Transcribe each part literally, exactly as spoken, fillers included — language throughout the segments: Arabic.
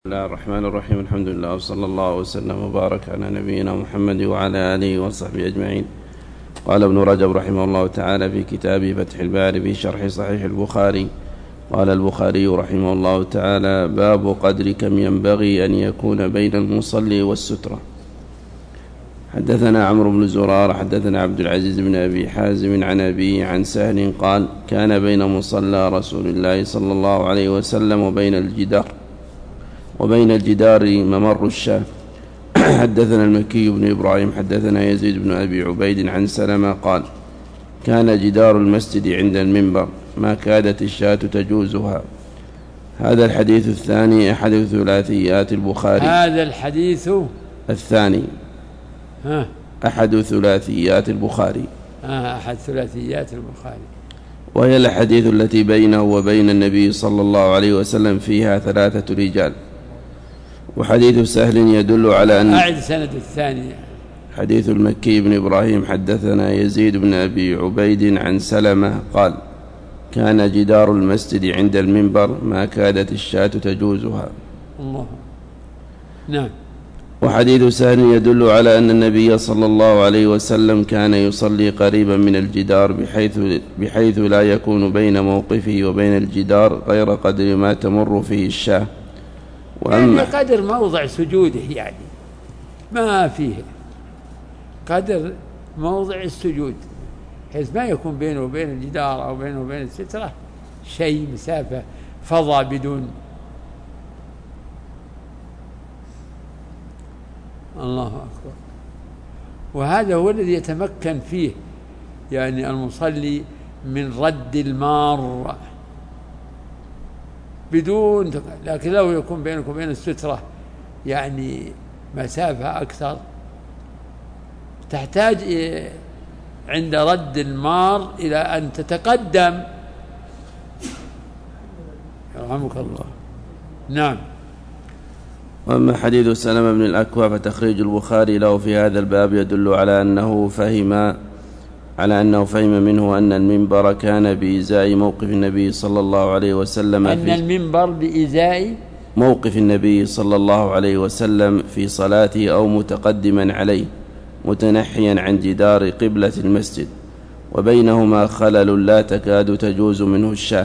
بسم الله الرحمن الرحيم. الحمد لله وصلى الله وسلم وبارك على نبينا محمد وعلى آله وصحبه أجمعين. قال ابن رجب رحمه الله تعالى في كتابه فتح الباري في شرح صحيح البخاري: قال البخاري رحمه الله تعالى: باب قدر كم ينبغي أن يكون بين المصلي والسترة. حدثنا عمرو بن زرار حدثنا عبد العزيز بن أبي حازم عن أبيه عن سهل قال: كان بين مصلى رسول الله صلى الله عليه وسلم وبين الجدار وبين الجدار ممر الشاة. حدثنا المكي بن إبراهيم حدثنا يزيد بن أبي عبيد عن سلمة قال: كان جدار المسجد عند المنبر ما كادت الشاة تجوزها. هذا الحديث الثاني أحد ثلاثيات البخاري. هذا الحديث الثاني ها أحد ثلاثيات البخاري آه أحد ثلاثيات البخاري، وهي الحديث التي بينه وبين النبي صلى الله عليه وسلم فيها ثلاثة رجال. وحديث سهل يدل على أن أعد سند الثانية. حديث المكي بن إبراهيم حدثنا يزيد بن أبي عبيد عن سلمة قال: كان جدار المسجد عند المنبر ما كادت الشاة تجوزها. الله. نعم. وحديث سهل يدل على أن النبي صلى الله عليه وسلم كان يصلي قريبا من الجدار بحيث, بحيث لا يكون بين موقفه وبين الجدار غير قدر ما تمر فيه الشاة. يعني قدر موضع سجوده، يعني ما فيه قدر موضع السجود، حيث ما يكون بينه وبين الجدار أو بينه وبين السترة شيء مسافة فضى بدون. الله أكبر. وهذا هو الذي يتمكن فيه يعني المصلي من رد المار بدون، لكن لو يكون بينك وبين السترة يعني مسافة أكثر تحتاج عند رد المار إلى أن تتقدم. يرحمك الله. نعم. وأما حديث سلمة بن الأكوع فتخريج البخاري له في هذا الباب يدل على أنه فهم على أنه فهم منه أن المنبر كان بإزاء موقف النبي صلى الله عليه وسلم أن المنبر بإزاء موقف النبي صلى الله عليه وسلم في صلاته أو متقدما عليه متنحيا عن جدار قبلة المسجد، وبينهما خلل لا تكاد تجوز منه الشاة.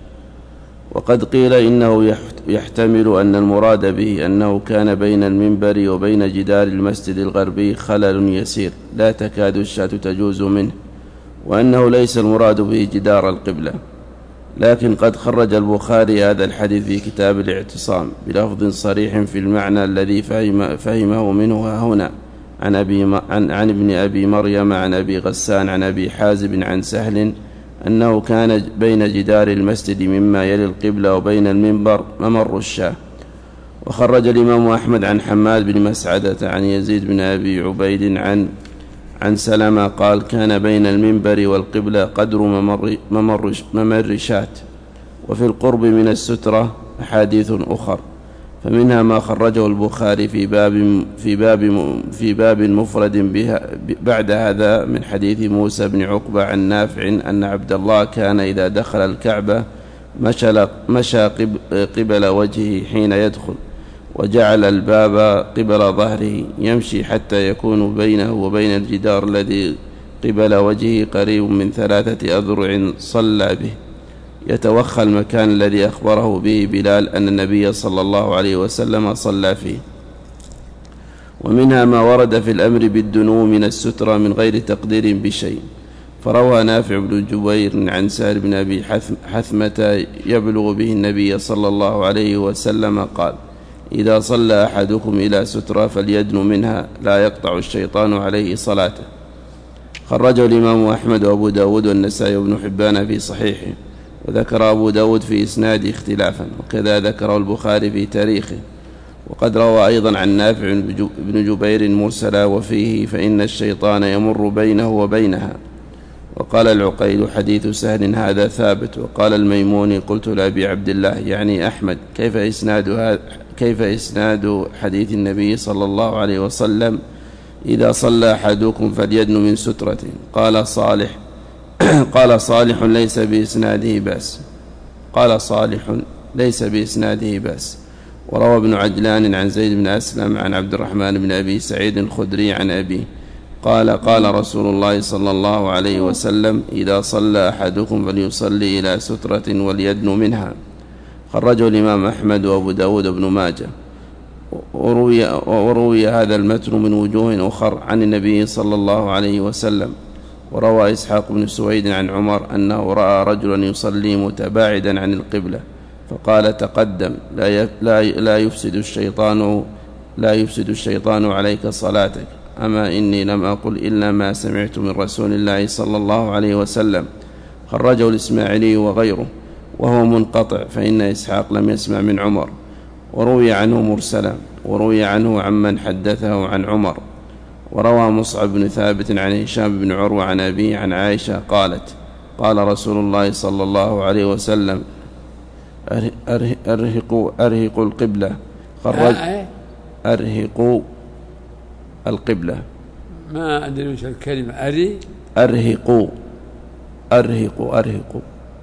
وقد قيل إنه يحتمل أن المراد به أنه كان بين المنبر وبين جدار المسجد الغربي خلل يسير لا تكاد الشاة تجوز منه، وأنه ليس المراد به جدار القبلة. لكن قد خرج البخاري هذا الحديث في كتاب الاعتصام بلفظ صريح في المعنى الذي فهم فهمه منه هنا عن, أبي عن, عن ابن أبي مريم عن أبي غسان عن أبي حازب عن سهل أنه كان بين جدار المسجد مما يلي القبلة وبين المنبر ممر الشاة. وخرج الإمام أحمد عن حماد بن مسعدة عن يزيد بن أبي عبيد عن عن سلمة قال: كان بين المنبر والقبلة قدر ممر, ممر, ممر شاة. وفي القرب من السترة أحاديث أخر، فمنها ما خرجه البخاري في باب في باب في باب مفرد بها بعد هذا من حديث موسى بن عقبة عن نافع أن عبد الله كان إذا دخل الكعبة مشى مشى قبل وجهه حين يدخل، وجعل الباب قبل ظهره يمشي حتى يكون بينه وبين الجدار الذي قبل وجهه قريب من ثلاثة أذرع صلى به، يتوخى المكان الذي أخبره به بلال أن النبي صلى الله عليه وسلم صلى فيه. ومنها ما ورد في الأمر بالدنو من السترة من غير تقدير بشيء، فروى نافع بن جبير عن سهل بن أبي حثمة يبلغ به النبي صلى الله عليه وسلم قال: إذا صلى أحدكم إلى سترة فليدن منها لا يقطع الشيطان عليه صلاته. خرجه الإمام أحمد وأبو داود والنسائي وابن حبان في صحيحه، وذكر أبو داود في إسناد اختلافا، وكذا ذكره البخاري في تاريخه. وقد روى أيضا عن نافع بن جبير مرسلا وفيه: فإن الشيطان يمر بينه وبينها. وقال العقيل: حديث سهل هذا ثابت. وقال الميموني: قلت لأبي عبد الله يعني أحمد: كيف إسناد, كيف إسناد حديث النبي صلى الله عليه وسلم إذا صلى أحدكم فليدن من سترة؟ قال صالح قال صالح ليس بإسناده بأس قال صالح ليس بإسناده بأس. وروى ابن عجلان عن زيد بن أسلم عن عبد الرحمن بن أبي سعيد الخدري عن أبيه قال قال رسول الله صلى الله عليه وسلم إذا صلى أحدكم فليصلي إلى سترة وليدن منها. خرجه الإمام أحمد وأبو داود بن ماجه. وروي, وروي هذا المتن من وجوه أخر عن النبي صلى الله عليه وسلم. وروى إسحاق بن سويد عن عمر أنه رأى رجلا يصلي متباعدا عن القبلة فقال تقدم لا, لا, لا يفسد الشيطان لا يفسد الشيطان عليك صلاتك. أما إني لم أقل إلا ما سمعت من رسول الله صلى الله عليه وسلم. خرجه الإسماعيلي وغيره وهو منقطع فإن إسحاق لم يسمع من عمر. وروي عنه مرسلا وروي عنه عمن حدثه عن عمر. وروى مصعب بن ثابت عن هشام بن عروة عن أبيه عن عائشة قالت قال رسول الله صلى الله عليه وسلم أرهقوا أرهقوا القبلة. خرج أرهقوا القبلة. ما أدري وش الكلمة. أري أرهقوا أرهقوا أرهقوا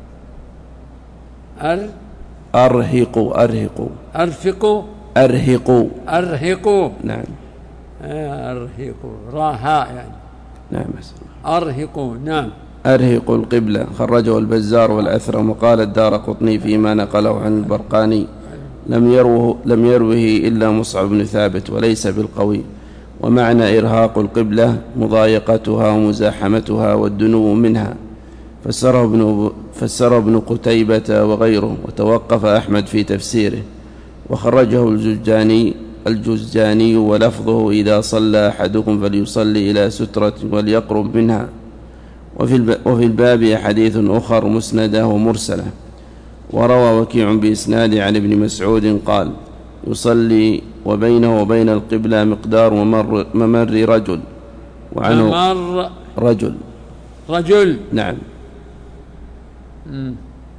أر أرهقوا أرهقوا أرفقوا أرهقوا أرهقوا. نعم. أرهقوا راها يعني. نعم. أرهقوا. نعم. أرهقوا القبلة. خرجه البزار والأثرم. وقال الدارقطني فيما نقله عن البرقاني لم يروه, لم يروه إلا مصعب بن ثابت وليس بالقوي. ومعنى إرهاق القبلة مضايقتها ومزاحمتها والدنو منها. فسره ابن, فسره ابن قتيبة وغيره. وتوقف أحمد في تفسيره. وخرجه الجزجاني الجزجاني ولفظه إذا صلى أحدكم فليصلي إلى سترة وليقرب منها. وفي وفي الباب حديث أخر مسندة ومرسلة. وروى وكيع بإسناد عن ابن مسعود قال يصلي وبينه وبين القبلة مقدار ممر, ممر رجل. وعنه ممر رجل رجل. نعم. م.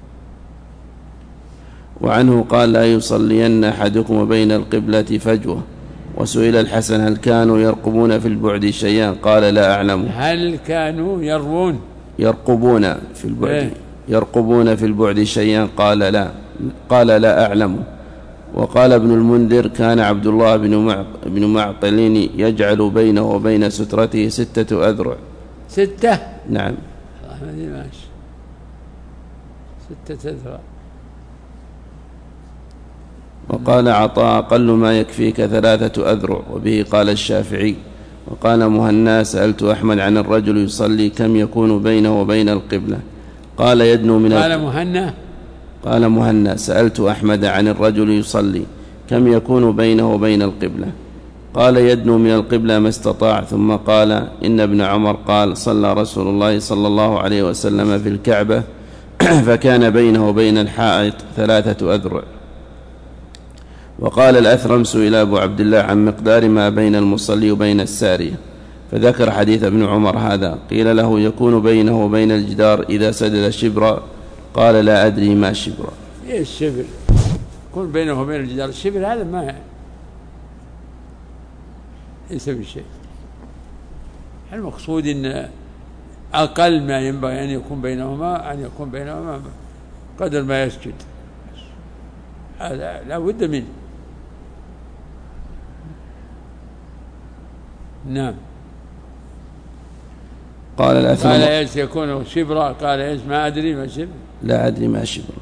وعنه قال لا يصلين أحدكم بين القبلة فجوة. وسئل الحسن هل كانوا يرقبون في البعد شيئا قال لا أعلم. هل كانوا يروون يرقبون في البعد إيه؟ يرقبون في البعد شيئا قال لا قال لا أعلم. وقال ابن المنذر كان عبد الله بن معقل يجعل بينه وبين سترته ستة أذرع. ستة. نعم. ماشي. ستة أذرع. وقال عطاء أقل ما يكفيك ثلاثة أذرع. وبه قال الشافعي. وقال مهنا سألت أحمد عن الرجل يصلي كم يكون بينه وبين القبلة قال يدنو من قال مهنا قال مهنا سألت أحمد عن الرجل يصلي كم يكون بينه وبين القبلة قال يدنو من القبلة ما استطاع. ثم قال إن ابن عمر قال صلى رسول الله صلى الله عليه وسلم في الكعبة فكان بينه وبين الحائط ثلاثة أذرع. وقال الأثرم سئل أبو عبد الله عن مقدار ما بين المصلي وبين السارية فذكر حديث ابن عمر هذا. قيل له يكون بينه وبين الجدار إذا سدد شبرا قال لا أدري ما شبرا. إيه الشبر؟ يكون بينه وبين الجدار الشبر هذا ما يسوي شيء. المقصود إن أقل ما ينبغي أن يكون بينهما أن يكون بينهما قدر ما يسجد. هذا لا بد منه. نعم. قال الأثرم قال ايش يكون شبرا قال ايش ما أدري ما شبر لا أدري ما شبر.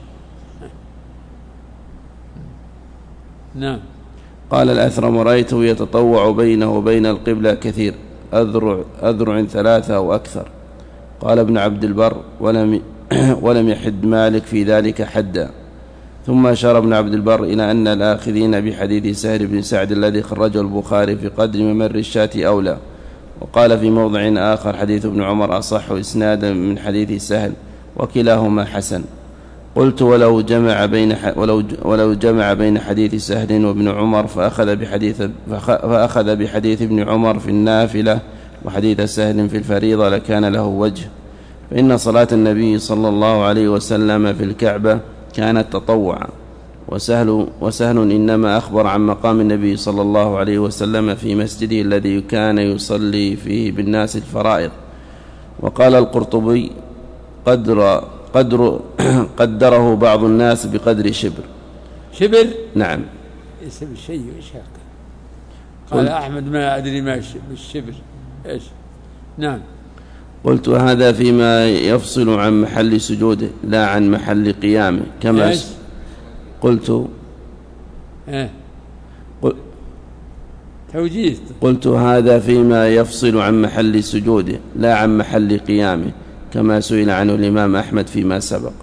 نعم. قال الأثرم رأيته يتطوع بينه وبين القبلة كثير أذرع, أذرع ثلاثة أو أكثر. قال ابن عبد البر ولم, ولم يحد مالك في ذلك حدا. ثم أشار ابن عبد البر إلى أن الآخذين بحديث سهل بن سعد الذي خرجه البخاري في قدر ممر الشاة أولى. وقال في موضع آخر حديث ابن عمر أصح إسنادا من حديث سهل وكلاهما حسن. قلت ولو جمع بين ولو ولو جمع بين حديث سهل وابن عمر فأخذ بحديث فأخذ بحديث ابن عمر في النافلة وحديث سهل في الفريضة لكان له وجه. فإن صلاة النبي صلى الله عليه وسلم في الكعبة كانت تطوعا. وسهل, وسهل إنما أخبر عن مقام النبي صلى الله عليه وسلم في مسجده الذي كان يصلي فيه بالناس الفرائض. وقال القرطبي قدر, قدر قدره بعض الناس بقدر شبر. شبر؟ نعم. اسم الشيء إيش هكذا؟ قال أحمد ما أدري ما الشبر إيش. نعم. قلت هذا فيما يفصل عن محل سجوده لا عن محل قيامه كما إيش؟ قلت إيه؟ قل توجيه. قلت هذا فيما يفصل عن محل سجوده لا عن محل قيامه كما سئل عنه الإمام أحمد فيما سبق.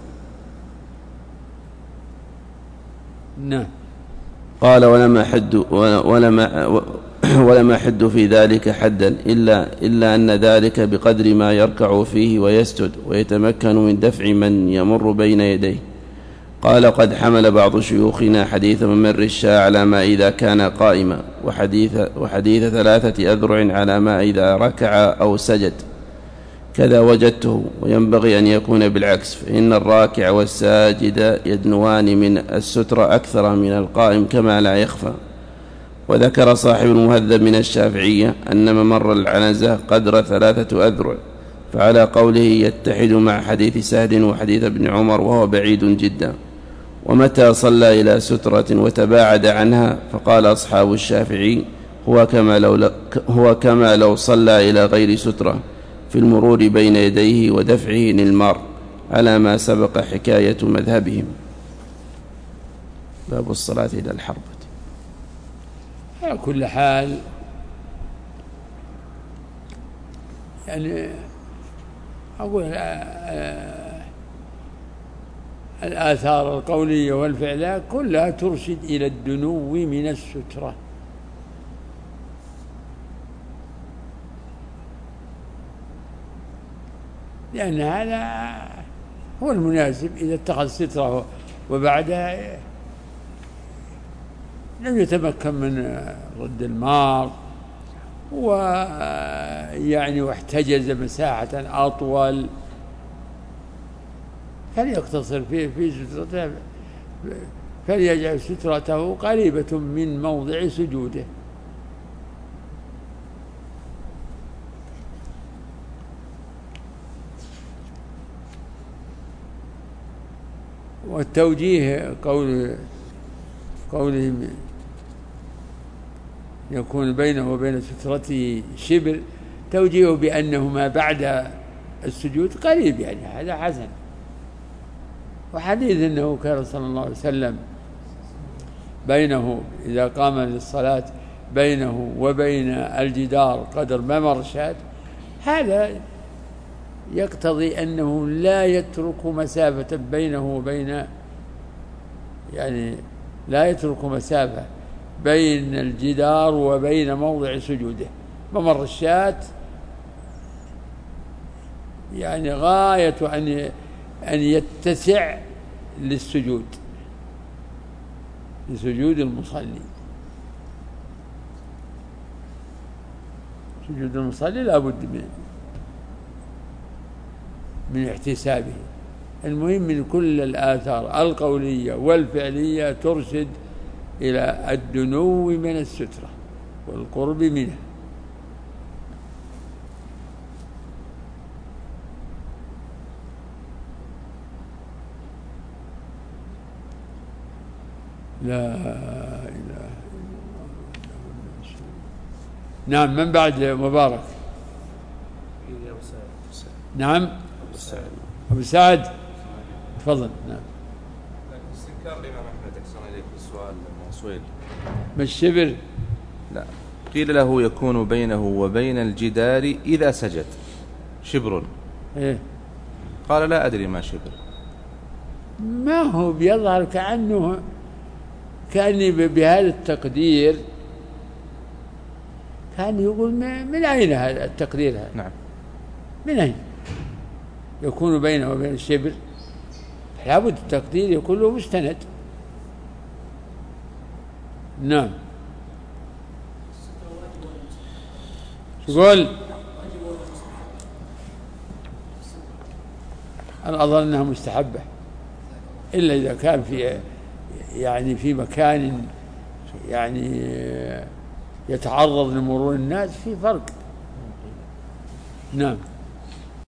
نعم. قال ولم أحد ولم ولم أحد في ذلك حدا إلا, إلا أن ذلك بقدر ما يركع فيه ويسجد ويتمكن من دفع من يمر بين يديه. قال قد حمل بعض شيوخنا حديث ممر الشاة على ما إذا كان قائما وحديث, وحديث ثلاثة أذرع على ما إذا ركع أو سجد كذا وجدته، وينبغي أن يكون بالعكس، فإن الراكع والساجد يدنوان من السترة أكثر من القائم كما لا يخفى. وذكر صاحب المهذب من الشافعية أن ممر العنزة قدر ثلاثة أذرع، فعلى قوله يتحد مع حديث سهل وحديث ابن عمر وهو بعيد جدا. ومتى صلى إلى سترة وتباعد عنها فقال أصحاب الشافعي هو كما لو, هو كما لو صلى إلى غير سترة في المرور بين يديه ودفعه للمار على ما سبق حكاية مذهبهم. باب الصلاة إلى الحربة. على كل حال يعني أقول الآثار القولية والفعلية كلها ترشد إلى الدنو من السترة، لأن هذا هو المناسب. إذا اتخذ سترة وبعدها لم يتمكن من رد المار ويعني واحتجز مساحة أطول فليقتصر في في سترته، فليجعل سترته قريبة من موضع سجوده. والتوجيه قول قوله يكون بينه وبين سترته شبر، توجيه بأنه ما بعد السجود قريب، يعني هذا حسن. وحديث أنه كان صلى الله عليه وسلم بينه إذا قام للصلاة بينه وبين الجدار قدر ممر شاة، هذا يقتضي أنه لا يترك مسافة بينه وبين يعني لا يترك مسافة بين الجدار وبين موضع سجوده. ممر الشاة يعني غاية أن أن يتسع للسجود لسجود المصلي. سجود المصلي لا بد من من احتسابه. المهم من كل الآثار القولية والفعلية ترشد إلى الدنو من السترة والقرب منها. لا إله إلا الله. نعم. من بعد مبارك؟ نعم أبو سعد تفضل. نعم. استنكار الإمام أحمد أحسن إليك بالسؤال موصول ما الشبر؟ لا، قيل له يكون بينه وبين الجدار إذا سجد شبر. إيه؟ قال لا أدري ما شبر. ما هو بيظهر كأنه كأني بهذا التقدير كان يقول من أين هذا التقدير هذا؟ نعم. من أين يكون بينه وبين الشبر؟ لابد التقدير يكون له مستند. نعم. يقول أنا أظن أنها مستحبة إلا إذا كان في يعني في مكان يعني يتعرض لمرور الناس في فرق. نعم.